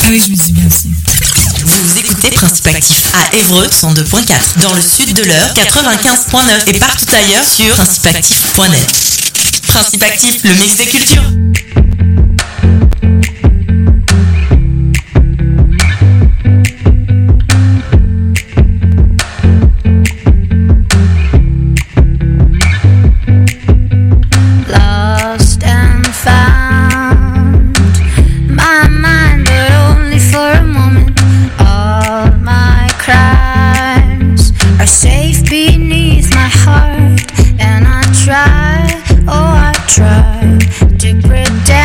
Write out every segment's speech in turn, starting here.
oui, je me dis bien aussi. Vous écoutez Principe Actif à Évreux 102.4, dans le sud de l'Eure 95.9 et partout ailleurs sur principeactif.net. Principe Actif, le mix des cultures. Lost and found, my mind, but only for a moment. All my crimes are safe beneath my heart, and I try, oh I try to pretend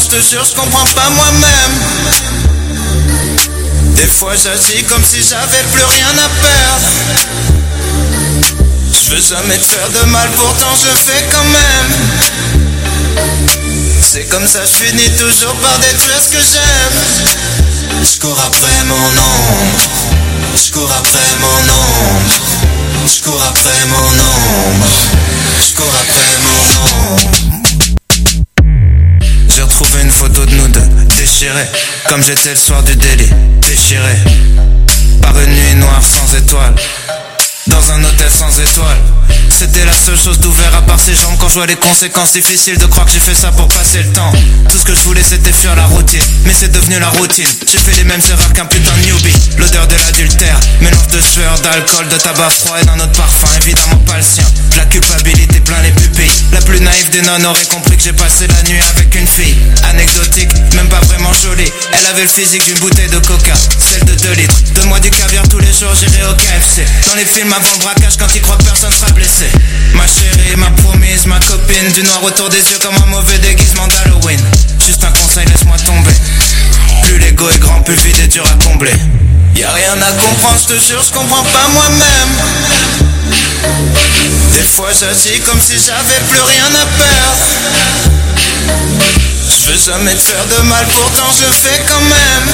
je te jure, je comprends pas moi-même. Des fois j'agis comme si j'avais plus rien à perdre. Je veux jamais te faire de mal, pourtant je fais quand même. C'est comme ça, je finis toujours par détruire ce que j'aime. Je cours après mon ombre, je cours après mon ombre, je cours après mon ombre, je cours après mon ombre. J'ai retrouvé une photo de nous deux, déchirés, comme j'étais le soir du délit, déchiré par une nuit noire sans étoiles, dans un hôtel sans étoiles. C'était la seule chose d'ouvert à part ses jambes. Quand je vois les conséquences, difficile de croire que j'ai fait ça pour passer le temps. Tout ce que je voulais c'était fuir la routine, mais c'est devenu la routine. J'ai fait les mêmes erreurs qu'un putain de newbie. L'odeur de l'adultère, mélange de sueur, d'alcool, de tabac froid et d'un autre parfum, évidemment pas le sien. La culpabilité plein les pupilles. La plus naïve des nonnes aurait compris que j'ai passé la nuit avec une fille anecdotique, même pas vraiment jolie. Elle avait le physique d'une bouteille de coca, celle de 2 litres. Donne-moi du caviar tous les jours, j'irai au KFC. Dans les films avant le braquage, quand ils croient que personne sera blessé. Ma chérie, ma promise, ma copine, du noir autour des yeux comme un mauvais déguisement d'Halloween. Juste un conseil, laisse-moi tomber. Plus l'ego est grand, plus le vide est dur à combler. Y'a rien à comprendre, je te jure, je comprends pas moi-même. Des fois j'agis comme si j'avais plus rien à perdre. Je veux jamais te faire de mal, pourtant je fais quand même.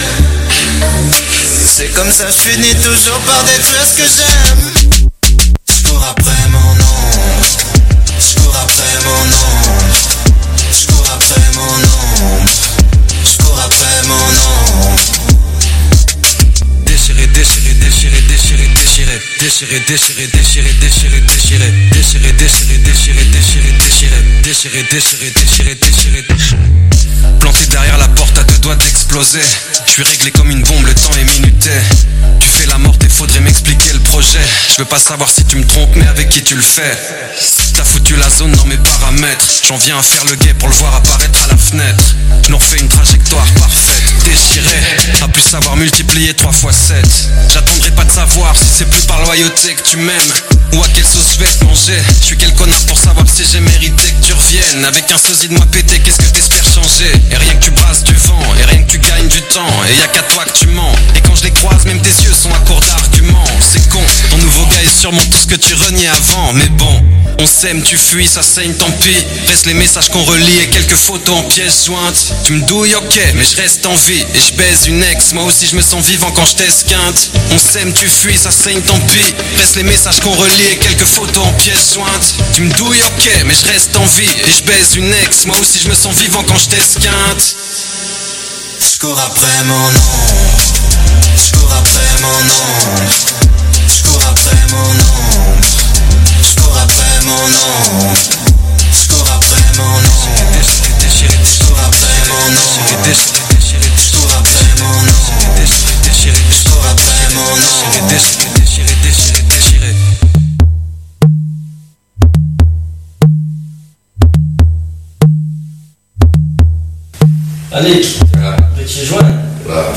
C'est comme ça, je finis toujours par détruire ce que j'aime. Je cours après mon ombre, je cours après mon ombre, je cours après mon ombre, je cours après mon ombre. Déchiré, déchiré, déchiré, déchiré, déchiré, déchiré, déchiré, déchiré, déchiré, déchiré, déchiré, déchiré, déchiré, déchiré, déchiré, déchiré, déchiré, déchiré. Planté derrière la porte à 2 doigts d'exploser. Je suis réglé comme une bombe, le temps est minuté. Tu fais la morte et faudrait m'expliquer le projet. Je veux pas savoir si tu me trompes mais avec qui tu le fais. T'as foutu la zone dans mes paramètres. J'en viens à faire le guet pour le voir apparaître à la fenêtre. Je nous refais une trajectoire parfaite. Déchiré, à plus savoir multiplier 3 x 7. J'attendrai pas de savoir si c'est plus par loyauté que tu m'aimes ou à quelle sauce je vais te manger. Je suis quel connard pour savoir si j'ai mérité que tu reviennes. Avec un sosie de moi pété, qu'est-ce que t'espères changer? Et rien que tu brasses du vent, et rien que tu gagnes du temps. Et y'a qu'à toi que tu mens. Et quand je les croise, même tes yeux sont à court d'arguments. C'est con, ton nouveau gars est sûrement tout ce que tu reniais avant. Mais bon, on s'aime, tu fuis, ça saigne, tant pis. Reste les messages qu'on relie et quelques photos en pièces jointes. Tu me douilles, ok, mais je reste en vie. Et je baise une ex, moi aussi je me sens vivant quand je t'esquinte. On s'aime, tu fuis, ça saigne, tant pis. Reste les messages qu'on relie et quelques photos en pièces jointes. Tu me douilles, ok, mais je reste en vie. Et je baise une ex, moi aussi je me sens vivant quand je t'esquinte. Je cours après mon ombre, je cours après mon ombre, je cours après mon ombre, je cours après mon ombre, je cours après mon ombre, je cours après mon ombre, je cours après mon ombre, je cours après mon ombre. Allez, petit joint. Voilà,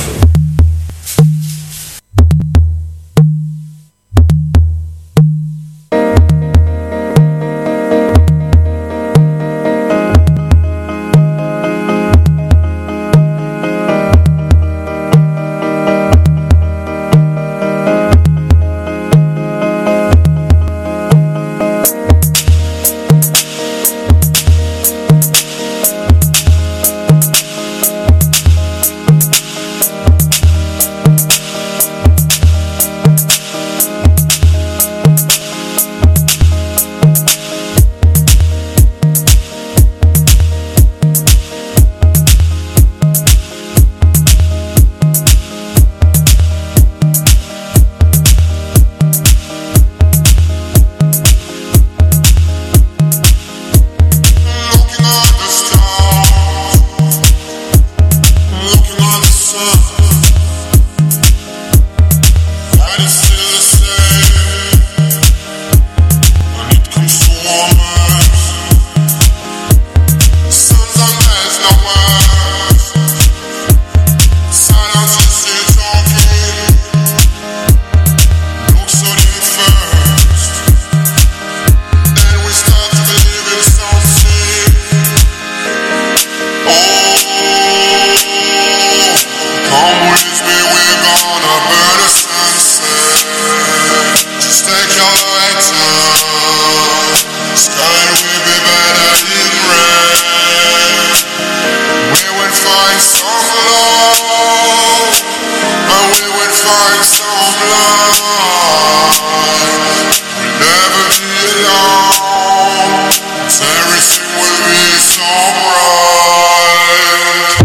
find some love, and we would find some light. We'll never be alone, so everything will be so bright.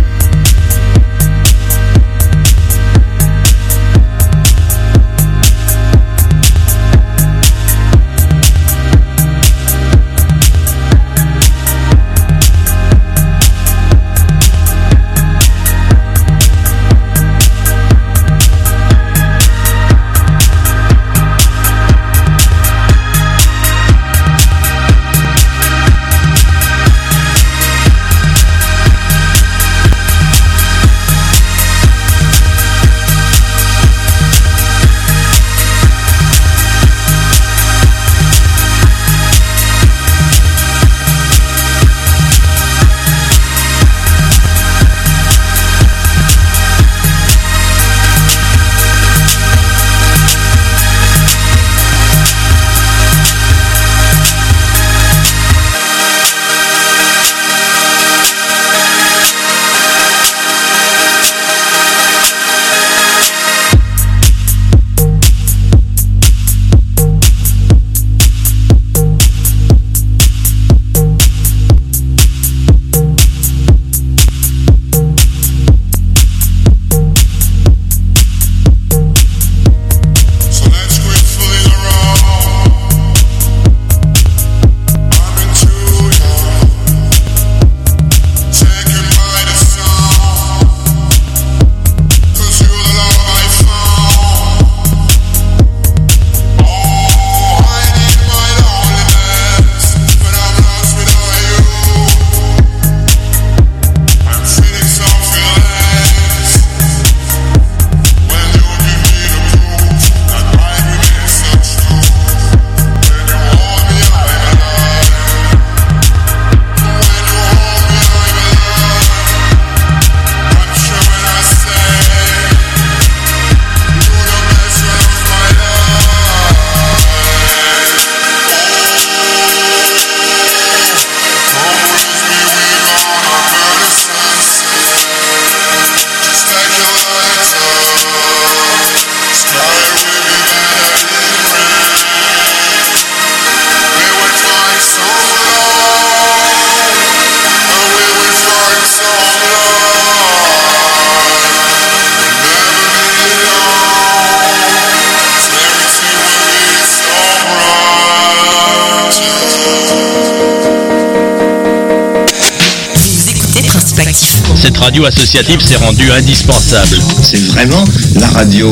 Cette radio associative s'est rendue indispensable. C'est vraiment la radio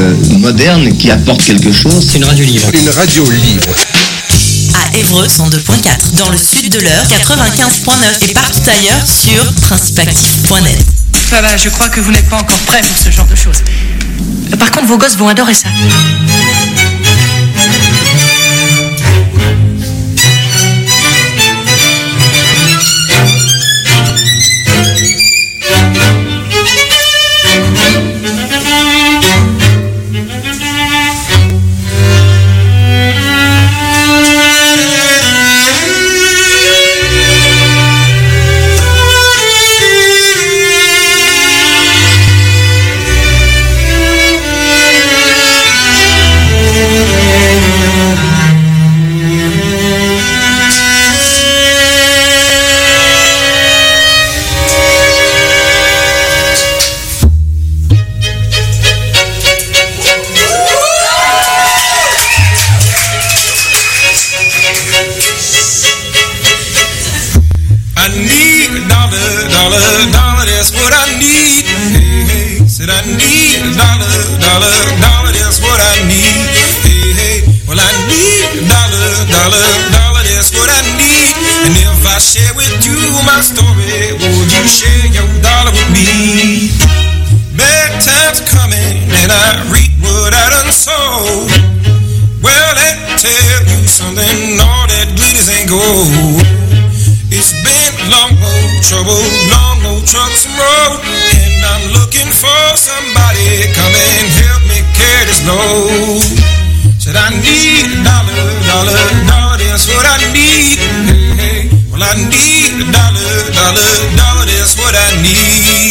moderne qui apporte quelque chose. C'est une radio libre. Une radio libre. À Évreux 102.4, dans le sud de l'Eure 95.9 et partout ailleurs sur principeactif.net. Bah, je crois que vous n'êtes pas encore prêts pour ce genre de choses. Par contre, vos gosses vont adorer ça. Said I need a dollar, that's what I need. Hey, well I need a dollar, that's what I need.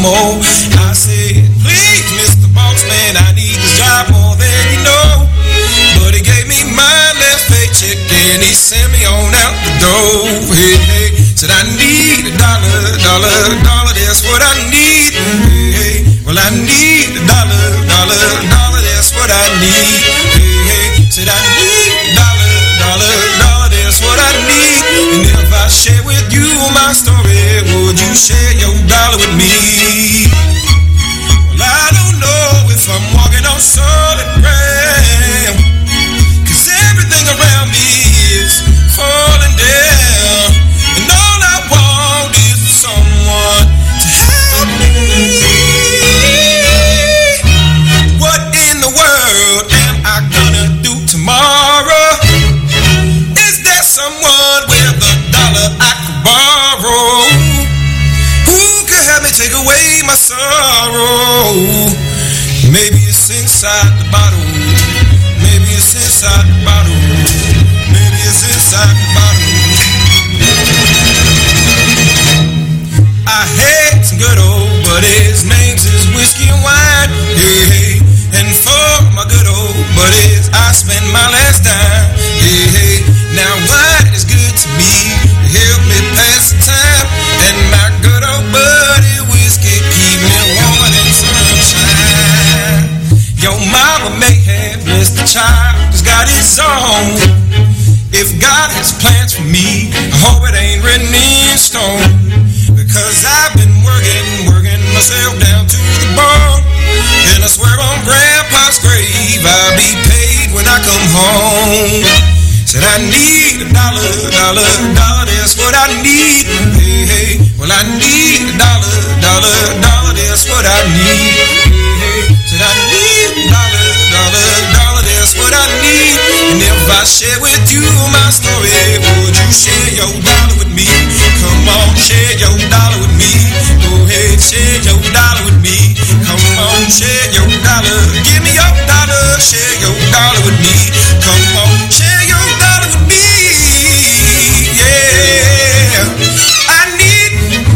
more. I said, please, Mr. Boss Man, I need this job more than you know. But he gave me my last paycheck and he sent me on out the door. Hey, hey, said I need $1, that's what I need. Hey, hey, well I need $1, that's what I need. Hey, hey, said I need $1, that's what I need. And if I share with you my story, would you share your dollar with me? Well, I don't know if I'm walking on solid ground, 'cause everything around me is falling down, and all I want is someone to help me. What in the world am I gonna do tomorrow? Is there someone with $1 I could borrow? Who could help me take away my sorrow? Maybe it's inside the bottle. Maybe it's inside the bottle. Maybe it's inside the bottle. I had some good old buddies, names is whiskey and wine. Hey, hey. And for my good old buddies, I spent my last dime. Hey, hey. Now wine is good to me, help me pass the time. And my good old buddy whiskey keep me warm in sunshine. Your mama may have blessed the child, 'cause God is on. If God has plans for me, I hope it ain't written in stone. Because I've been working myself down to the bone. And I swear on Grandpa's grave, I'll be paid when I come home. Said I need $1, that's what I need. Hey, hey, well I need $1, that's what I need. Hey, hey, said I need $1, that's what I need. And if I share with you my story, would you share your dollar with me? Come on, share your dollar with me. Go ahead, share your dollar with me. Come on, share your dollar. Give me your dollar, share your dollar with me. Come on, share your dollar with me. Yeah, I need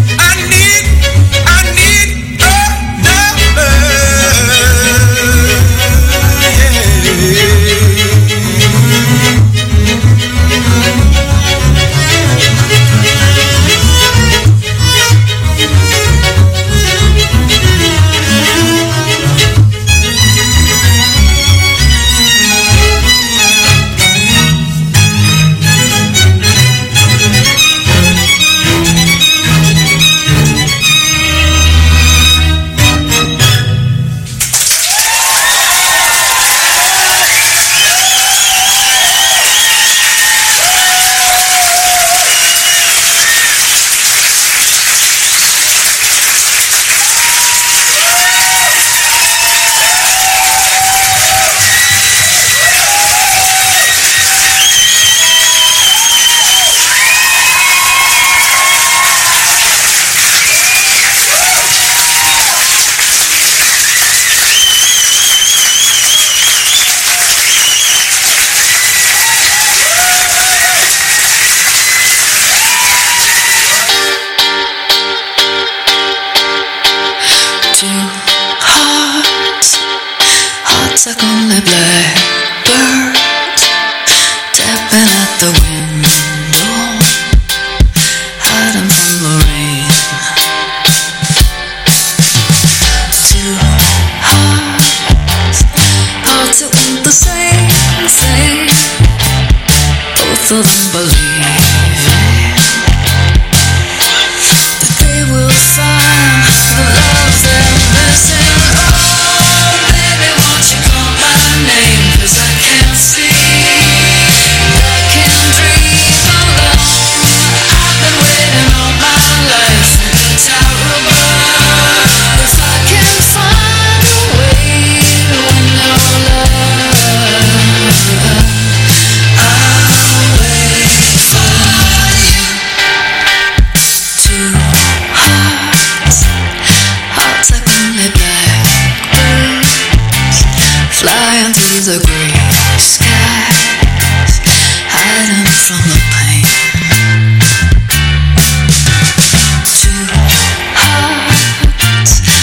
like only blackbirds tapping at the window, hiding from the rain. Two hearts, hearts that want the same thing, both of them believing that they will find the love they're missing. Cause I can't see, I can't dream alone. I've been waiting all my life for the tower above. If I can find a way to win your love, I'll wait for you. Two hearts, hearts like only blackbirds, flying through the gray skies, hiding from the pain. Two hearts,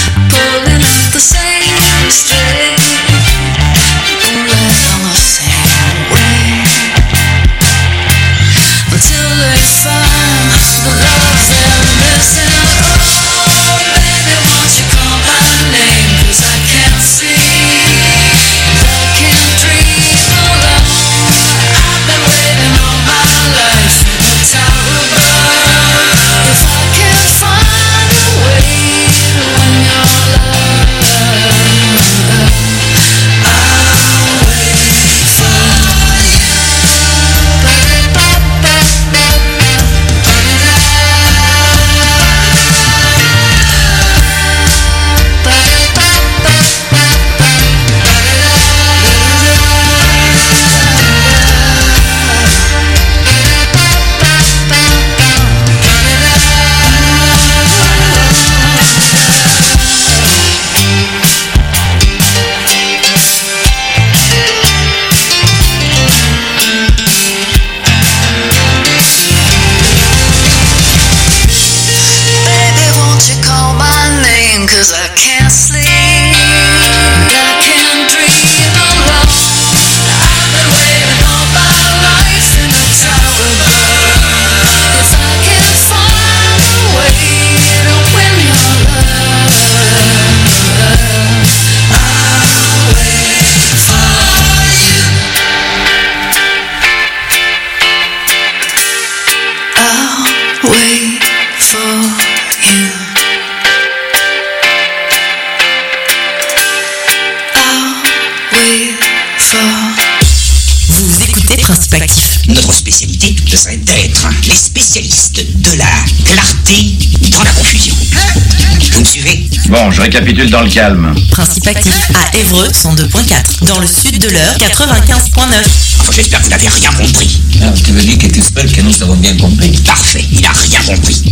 Vous écoutez Principe Actif. Notre spécialité, ce serait d'être les spécialistes de la clarté dans la confusion. Vous me suivez? Bon, je récapitule dans le calme. Principe Actif à Évreux 102.4. Dans le sud de l'heure 95.9. Enfin, j'espère que vous n'avez rien compris. Alors, tu veux dire que tu espères que nous avons bien compris? Parfait, il n'a rien compris.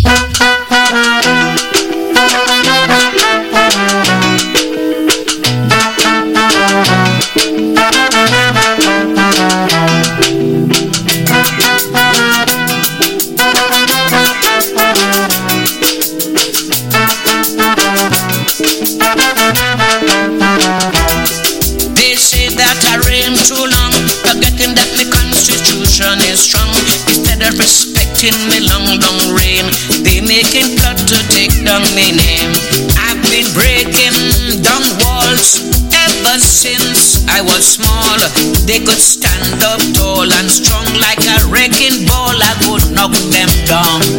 They say that I reign too long, forgetting that my constitution is strong. Instead of respecting me long reign, they making plot to take down my name. I've been breaking down walls ever since I was small. They could stand up tall and strong like a wrecking ball. I could knock them down.